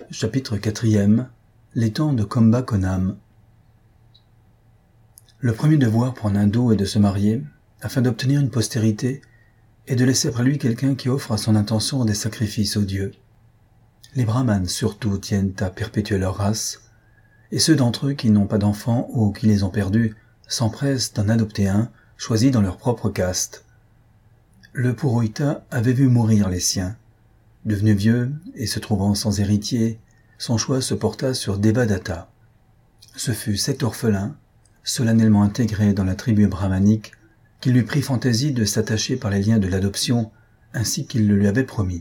Chapitre 4. L'étang de Kumbakonam. Le premier devoir pour un hindou est de se marier, afin d'obtenir une postérité, et de laisser après lui quelqu'un qui offre à son intention des sacrifices aux dieux. Les brahmanes surtout tiennent à perpétuer leur race, et ceux d'entre eux qui n'ont pas d'enfants ou qui les ont perdus s'empressent d'en adopter un, choisi dans leur propre caste. Le Purohita avait vu mourir les siens. Devenu vieux et se trouvant sans héritier, son choix se porta sur Devadatta. Ce fut cet orphelin, solennellement intégré dans la tribu brahmanique, qui lui prit fantaisie de s'attacher par les liens de l'adoption, ainsi qu'il le lui avait promis.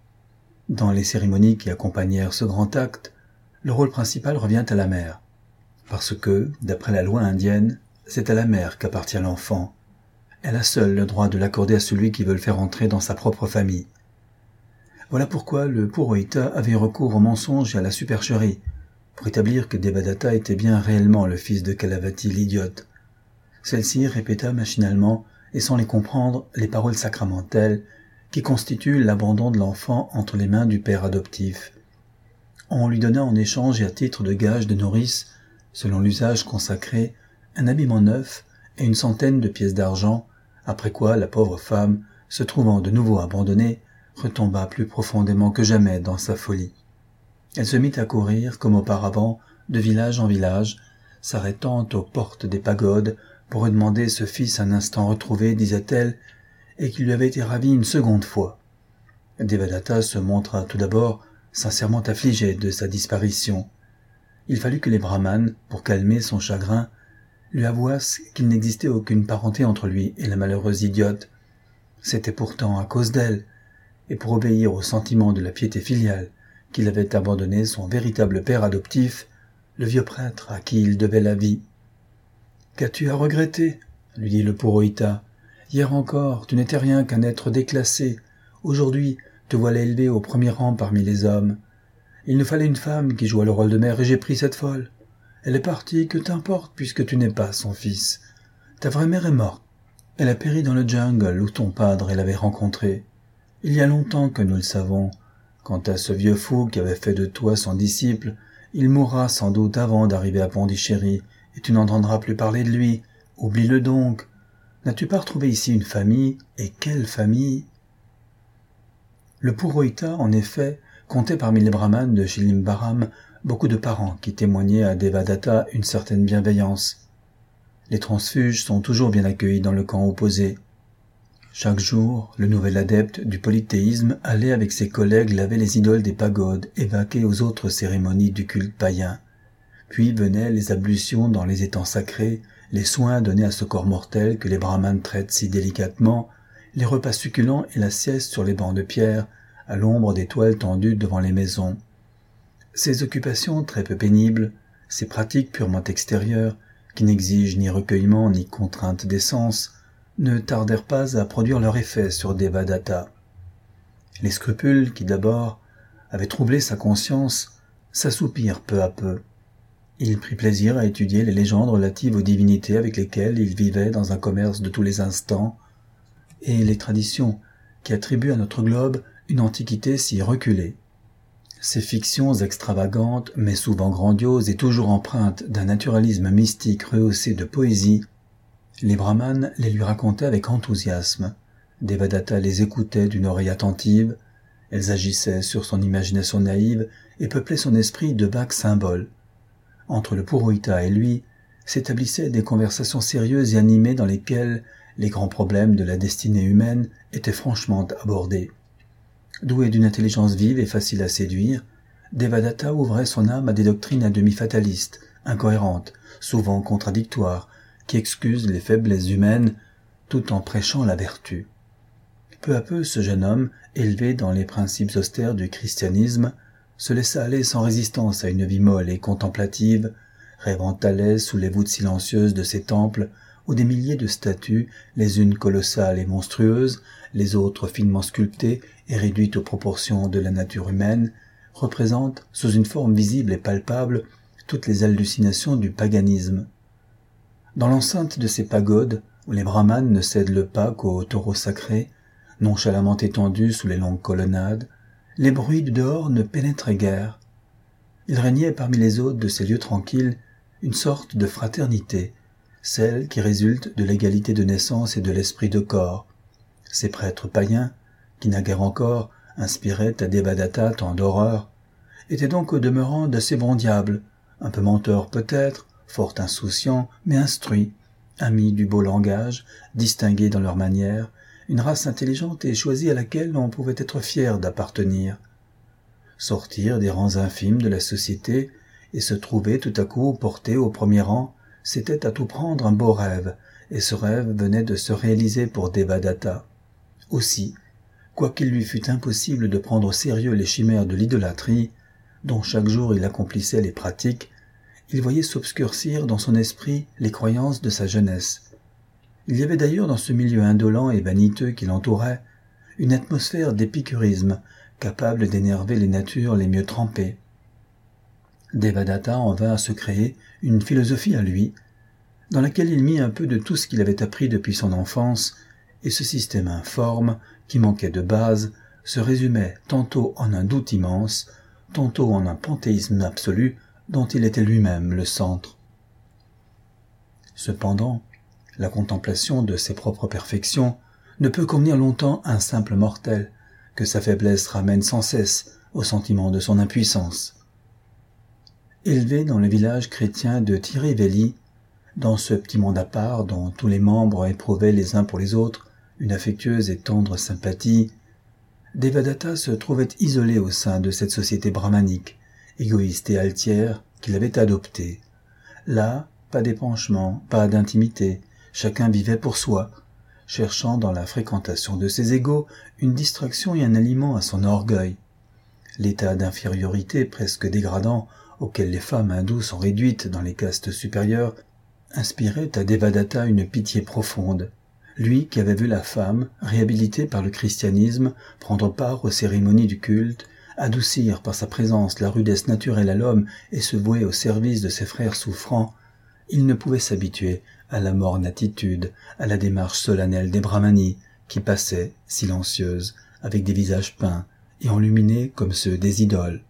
Dans les cérémonies qui accompagnèrent ce grand acte, le rôle principal revient à la mère, parce que, d'après la loi indienne, c'est à la mère qu'appartient l'enfant. Elle a seule le droit de l'accorder à celui qui veut le faire entrer dans sa propre famille. Voilà pourquoi le Purohita avait recours au mensonge et à la supercherie, pour établir que Devadatta était bien réellement le fils de Kalavati l'idiote. Celle-ci répéta machinalement, et sans les comprendre, les paroles sacramentelles qui constituent l'abandon de l'enfant entre les mains du père adoptif. On lui donna en échange et à titre de gage de nourrice, selon l'usage consacré, un habillement neuf et une centaine de pièces d'argent, après quoi la pauvre femme, se trouvant de nouveau abandonnée, retomba plus profondément que jamais dans sa folie. Elle se mit à courir, comme auparavant, de village en village, s'arrêtant aux portes des pagodes pour demander ce fils un instant retrouvé, disait-elle, et qui lui avait été ravi une seconde fois. Devadatta se montra tout d'abord sincèrement affligé de sa disparition. Il fallut que les brahmanes, pour calmer son chagrin, lui avouassent qu'il n'existait aucune parenté entre lui et la malheureuse idiote. C'était pourtant à cause d'elle, et pour obéir au sentiment de la piété filiale, qu'il avait abandonné son véritable père adoptif, le vieux prêtre à qui il devait la vie. « Qu'as-tu à regretter ?» lui dit le Purohita. « Hier encore, tu n'étais rien qu'un être déclassé. Aujourd'hui, te voilà élevé au premier rang parmi les hommes. Il nous fallait une femme qui jouât le rôle de mère et j'ai pris cette folle. Elle est partie, que t'importe puisque tu n'es pas son fils. Ta vraie mère est morte. Elle a péri dans le jungle où ton padre l'avait rencontrée. Il y a longtemps que nous le savons. Quant à ce vieux fou qui avait fait de toi son disciple, il mourra sans doute avant d'arriver à Pondichéry, et tu n'entendras plus parler de lui. Oublie-le donc. N'as-tu pas retrouvé ici une famille, et quelle famille ?» Le Purohita, en effet, comptait parmi les brahmanes de Shilimbaram beaucoup de parents qui témoignaient à Devadatta une certaine bienveillance. Les transfuges sont toujours bien accueillis dans le camp opposé. Chaque jour, le nouvel adepte du polythéisme allait avec ses collègues laver les idoles des pagodes et vaquer aux autres cérémonies du culte païen. Puis venaient les ablutions dans les étangs sacrés, les soins donnés à ce corps mortel que les brahmanes traitent si délicatement, les repas succulents et la sieste sur les bancs de pierre, à l'ombre des toiles tendues devant les maisons. Ces occupations très peu pénibles, ces pratiques purement extérieures, qui n'exigent ni recueillement ni contrainte des sens, ne tardèrent pas à produire leur effet sur Devadatta. Les scrupules qui d'abord avaient troublé sa conscience s'assoupirent peu à peu. Il prit plaisir à étudier les légendes relatives aux divinités avec lesquelles il vivait dans un commerce de tous les instants, et les traditions qui attribuent à notre globe une antiquité si reculée. Ces fictions extravagantes, mais souvent grandioses et toujours empreintes d'un naturalisme mystique rehaussé de poésie, les brahmanes les lui racontaient avec enthousiasme. Devadatta les écoutait d'une oreille attentive, elles agissaient sur son imagination naïve et peuplaient son esprit de vagues symboles. Entre le Purohita et lui s'établissaient des conversations sérieuses et animées dans lesquelles les grands problèmes de la destinée humaine étaient franchement abordés. Doué d'une intelligence vive et facile à séduire, Devadatta ouvrait son âme à des doctrines à demi fatalistes, incohérentes, souvent contradictoires, qui excusent les faiblesses humaines tout en prêchant la vertu. Peu à peu, ce jeune homme, élevé dans les principes austères du christianisme, se laissa aller sans résistance à une vie molle et contemplative, rêvant à l'aise sous les voûtes silencieuses de ces temples où des milliers de statues, les unes colossales et monstrueuses, les autres finement sculptées et réduites aux proportions de la nature humaine, représentent, sous une forme visible et palpable, toutes les hallucinations du paganisme. Dans l'enceinte de ces pagodes, où les brahmanes ne cèdent le pas qu'aux taureaux sacrés, nonchalamment étendus sous les longues colonnades, les bruits du dehors ne pénétraient guère. Il régnait parmi les hôtes de ces lieux tranquilles une sorte de fraternité, celle qui résulte de l'égalité de naissance et de l'esprit de corps. Ces prêtres païens, qui naguère encore inspiraient à Devadatta tant d'horreur, étaient donc au demeurant d'assez bons diables, un peu menteurs peut-être, fort insouciants, mais instruits, amis du beau langage, distingués dans leurs manières, une race intelligente et choisie à laquelle on pouvait être fier d'appartenir. Sortir des rangs infimes de la société et se trouver tout à coup porté au premier rang, c'était à tout prendre un beau rêve, et ce rêve venait de se réaliser pour Devadatta. Aussi, quoiqu'il lui fût impossible de prendre au sérieux les chimères de l'idolâtrie, dont chaque jour il accomplissait les pratiques, il voyait s'obscurcir dans son esprit les croyances de sa jeunesse. Il y avait d'ailleurs dans ce milieu indolent et vaniteux qui l'entourait une atmosphère d'épicurisme capable d'énerver les natures les mieux trempées. Devadatta en vint à se créer une philosophie à lui, dans laquelle il mit un peu de tout ce qu'il avait appris depuis son enfance, et ce système informe, qui manquait de base, se résumait tantôt en un doute immense, tantôt en un panthéisme absolu dont il était lui-même le centre. Cependant, la contemplation de ses propres perfections ne peut convenir longtemps à un simple mortel, que sa faiblesse ramène sans cesse au sentiment de son impuissance. Élevé dans le village chrétien de Tiriveli, dans ce petit monde à part dont tous les membres éprouvaient les uns pour les autres une affectueuse et tendre sympathie, Devadatta se trouvait isolé au sein de cette société brahmanique, égoïste et altière qu'il avait adoptée. Là, pas d'épanchement, pas d'intimité, chacun vivait pour soi, cherchant dans la fréquentation de ses égaux une distraction et un aliment à son orgueil. L'état d'infériorité presque dégradant auquel les femmes hindoues sont réduites dans les castes supérieures inspirait à Devadatta une pitié profonde. Lui qui avait vu la femme, réhabilitée par le christianisme, prendre part aux cérémonies du culte, adoucir par sa présence la rudesse naturelle à l'homme et se vouer au service de ses frères souffrants, il ne pouvait s'habituer à la morne attitude, à la démarche solennelle des brahmanis, qui passaient, silencieuses, avec des visages peints et enluminés comme ceux des idoles.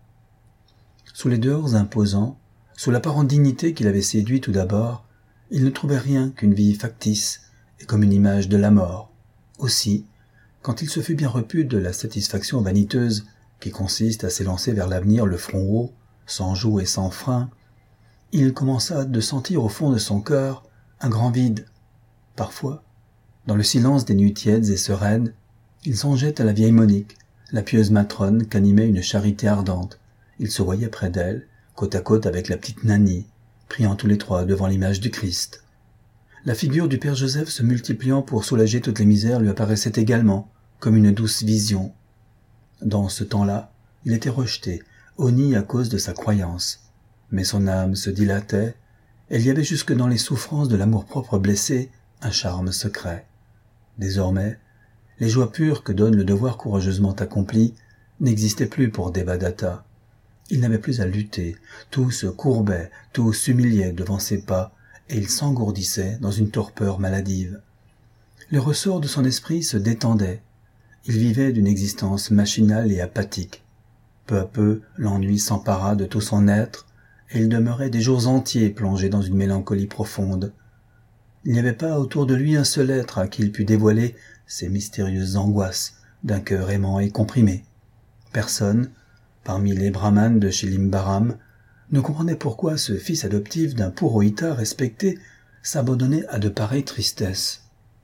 Sous les dehors imposants, sous l'apparente dignité qu'il avait séduit tout d'abord, il ne trouvait rien qu'une vie factice et comme une image de la mort. Aussi, quand il se fut bien repu de la satisfaction vaniteuse qui consiste à s'élancer vers l'avenir le front haut, sans joug et sans frein, il commença de sentir au fond de son cœur un grand vide. Parfois, dans le silence des nuits tièdes et sereines, il songeait à la vieille Monique, la pieuse matrone qu'animait une charité ardente. Il se voyait près d'elle, côte à côte avec la petite Nanny, priant tous les trois devant l'image du Christ. La figure du Père Joseph se multipliant pour soulager toutes les misères lui apparaissait également, comme une douce vision. Dans ce temps-là, il était rejeté, honni à cause de sa croyance. Mais son âme se dilatait, et il y avait jusque dans les souffrances de l'amour-propre blessé un charme secret. Désormais, les joies pures que donne le devoir courageusement accompli n'existaient plus pour Devadatta. Il n'avait plus à lutter, tout se courbait, tout s'humiliait devant ses pas, et il s'engourdissait dans une torpeur maladive. Les ressorts de son esprit se détendaient. Il vivait d'une existence machinale et apathique. Peu à peu, l'ennui s'empara de tout son être, et il demeurait des jours entiers plongé dans une mélancolie profonde. Il n'y avait pas autour de lui un seul être à qui il pût dévoiler ces mystérieuses angoisses d'un cœur aimant et comprimé. Personne, parmi les brahmanes de Shilimbaram, ne comprenait pourquoi ce fils adoptif d'un Purohita respecté s'abandonnait à de pareilles tristesses.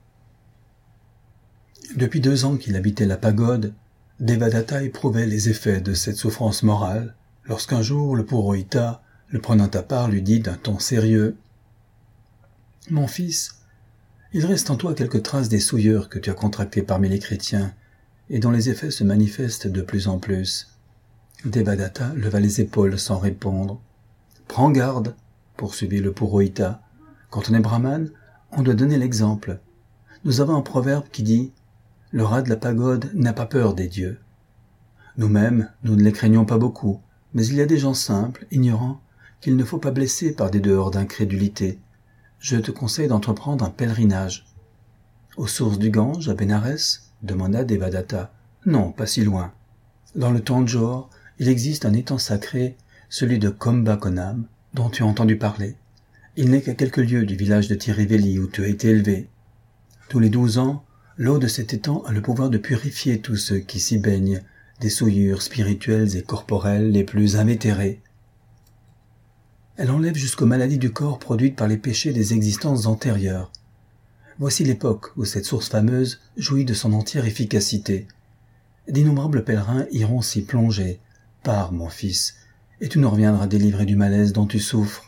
Depuis 2 ans qu'il habitait la pagode, Devadatta éprouvait les effets de cette souffrance morale, lorsqu'un jour le Purohita, le prenant à part, lui dit d'un ton sérieux « Mon fils, il reste en toi quelques traces des souillures que tu as contractées parmi les chrétiens, et dont les effets se manifestent de plus en plus. » Devadatta leva les épaules sans répondre. « Prends garde, poursuivit le Purohita. Quand on est brahmane, on doit donner l'exemple. Nous avons un proverbe qui dit « Le rat de la pagode n'a pas peur des dieux. » Nous-mêmes, nous ne les craignons pas beaucoup, mais il y a des gens simples, ignorants, qu'il ne faut pas blesser par des dehors d'incrédulité. Je te conseille d'entreprendre un pèlerinage. « Aux sources du Gange, à Bénarès ?» demanda Devadatta. « Non, pas si loin. Dans le Tanjore, il existe un étang sacré celui de Kumbakonam, dont tu as entendu parler. Il n'est qu'à quelques lieues du village de Tiriveli où tu as été élevé. Tous les 12 ans, l'eau de cet étang a le pouvoir de purifier tous ceux qui s'y baignent des souillures spirituelles et corporelles les plus invétérées. Elle enlève jusqu'aux maladies du corps produites par les péchés des existences antérieures. Voici l'époque où cette source fameuse jouit de son entière efficacité. D'innombrables pèlerins iront s'y plonger. Pars, mon fils, et tu nous reviendras délivré du malaise dont tu souffres.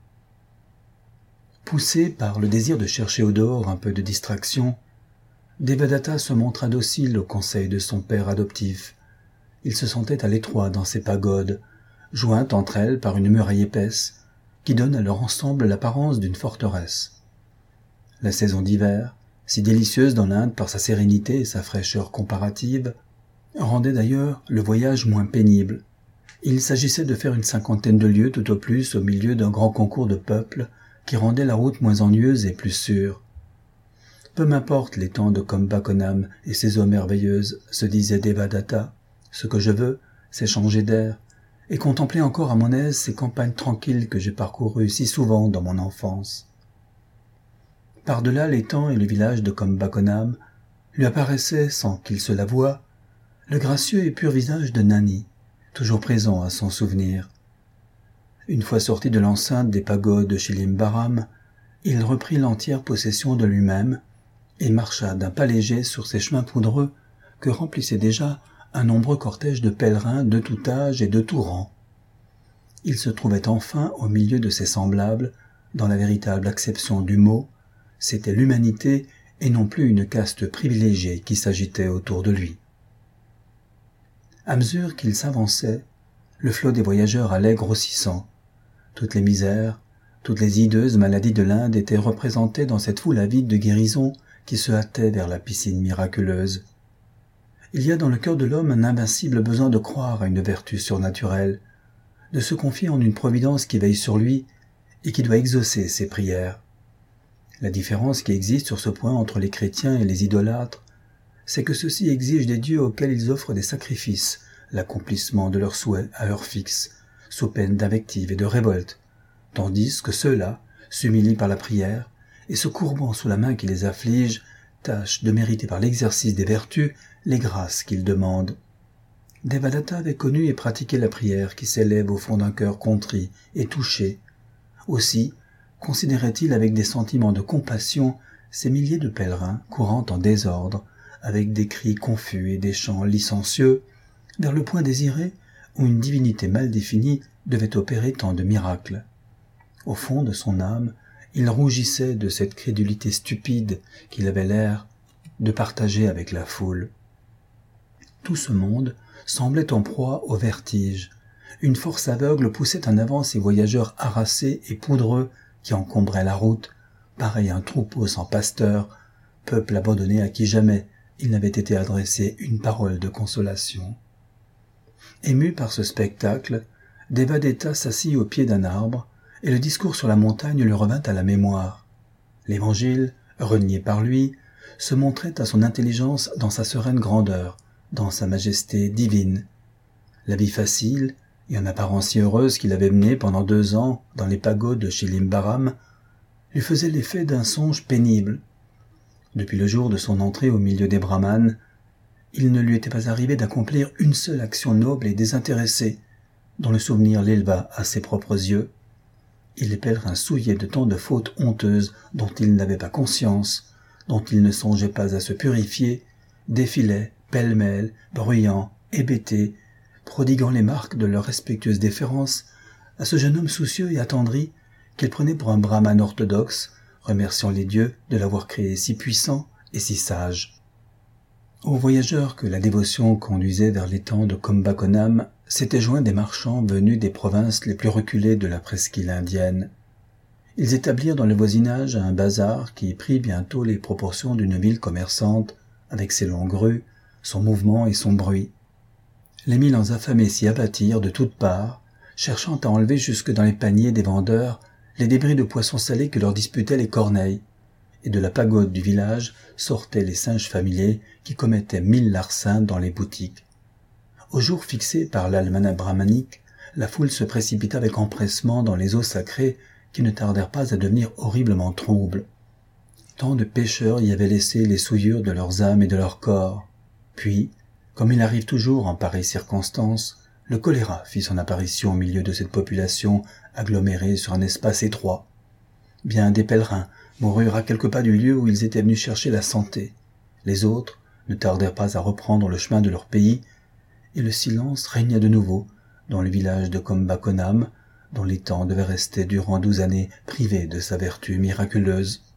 Poussé par le désir de chercher au dehors un peu de distraction, Devadatta se montra docile au conseil de son père adoptif. Il se sentait à l'étroit dans ces pagodes, jointes entre elles par une muraille épaisse, qui donne à leur ensemble l'apparence d'une forteresse. La saison d'hiver, si délicieuse dans l'Inde par sa sérénité et sa fraîcheur comparative, rendait d'ailleurs le voyage moins pénible. Il s'agissait de faire une 50aine de lieues tout au plus au milieu d'un grand concours de peuple qui rendait la route moins ennuyeuse et plus sûre. Peu m'importe l'étang de Kumbakonam et ses eaux merveilleuses, se disait Devadatta. Ce que je veux, c'est changer d'air et contempler encore à mon aise ces campagnes tranquilles que j'ai parcourues si souvent dans mon enfance. Par-delà l'étang et le village de Kumbakonam, lui apparaissait, sans qu'il se l'avouât, le gracieux et pur visage de Nani, toujours présent à son souvenir. Une fois sorti de l'enceinte des pagodes de Shilimbaram, il reprit l'entière possession de lui-même et marcha d'un pas léger sur ces chemins poudreux que remplissait déjà un nombreux cortège de pèlerins de tout âge et de tout rang. Il se trouvait enfin au milieu de ses semblables, dans la véritable acception du mot. C'était l'humanité et non plus une caste privilégiée qui s'agitait autour de lui. À mesure qu'il s'avançait, le flot des voyageurs allait grossissant. Toutes les misères, toutes les hideuses maladies de l'Inde étaient représentées dans cette foule avide de guérison qui se hâtait vers la piscine miraculeuse. Il y a dans le cœur de l'homme un invincible besoin de croire à une vertu surnaturelle, de se confier en une providence qui veille sur lui et qui doit exaucer ses prières. La différence qui existe sur ce point entre les chrétiens et les idolâtres, c'est que ceux-ci exigent des dieux auxquels ils offrent des sacrifices l'accomplissement de leurs souhaits à heure fixe, sous peine d'invectives et de révolte, tandis que ceux-là s'humilient par la prière et se courbant sous la main qui les afflige, tâchent de mériter par l'exercice des vertus les grâces qu'ils demandent. Devadatta avait connu et pratiqué la prière qui s'élève au fond d'un cœur contrit et touché. Aussi, considérait-il avec des sentiments de compassion ces milliers de pèlerins courant en désordre, avec des cris confus et des chants licencieux, vers le point désiré où une divinité mal définie devait opérer tant de miracles. Au fond de son âme, il rougissait de cette crédulité stupide qu'il avait l'air de partager avec la foule. Tout ce monde semblait en proie au vertige. Une force aveugle poussait en avant ces voyageurs harassés et poudreux qui encombraient la route, pareil à un troupeau sans pasteur, peuple abandonné à qui jamais il n'avait été adressé une parole de consolation. Ému par ce spectacle, Devadatta s'assit au pied d'un arbre, et le discours sur la montagne lui revint à la mémoire. L'Évangile, renié par lui, se montrait à son intelligence dans sa sereine grandeur, dans sa majesté divine. La vie facile, et en apparence si heureuse qu'il avait menée pendant 2 ans dans les pagodes de Shilimbaram, lui faisait l'effet d'un songe pénible. Depuis le jour de son entrée au milieu des brahmanes, il ne lui était pas arrivé d'accomplir une seule action noble et désintéressée, dont le souvenir l'éleva à ses propres yeux. Et les pèlerins souillés de tant de fautes honteuses dont ils n'avaient pas conscience, dont ils ne songeaient pas à se purifier, défilaient, pêle-mêle, bruyants, hébétés, prodiguant les marques de leur respectueuse déférence à ce jeune homme soucieux et attendri qu'ils prenaient pour un brahmane orthodoxe, remerciant les dieux de l'avoir créé si puissant et si sage. Aux voyageurs que la dévotion conduisait vers l'étang de Kumbakonam s'étaient joints des marchands venus des provinces les plus reculées de la presqu'île indienne. Ils établirent dans le voisinage un bazar qui prit bientôt les proportions d'une ville commerçante, avec ses longues rues, son mouvement et son bruit. Les milans affamés s'y abattirent de toutes parts, cherchant à enlever jusque dans les paniers des vendeurs les débris de poissons salés que leur disputaient les corneilles, et de la pagode du village sortaient les singes familiers qui commettaient 1000 larcins dans les boutiques. Au jour fixé par l'almanach brahmanique, la foule se précipita avec empressement dans les eaux sacrées qui ne tardèrent pas à devenir horriblement troubles. Tant de pécheurs y avaient laissé les souillures de leurs âmes et de leurs corps. Puis, comme il arrive toujours en pareille circonstance, le choléra fit son apparition au milieu de cette population agglomérée sur un espace étroit. Bien des pèlerins moururent à quelques pas du lieu où ils étaient venus chercher la santé. Les autres ne tardèrent pas à reprendre le chemin de leur pays, et le silence régna de nouveau dans le village de Kumbakonam, dont l'étang devait rester durant 12 années privé de sa vertu miraculeuse.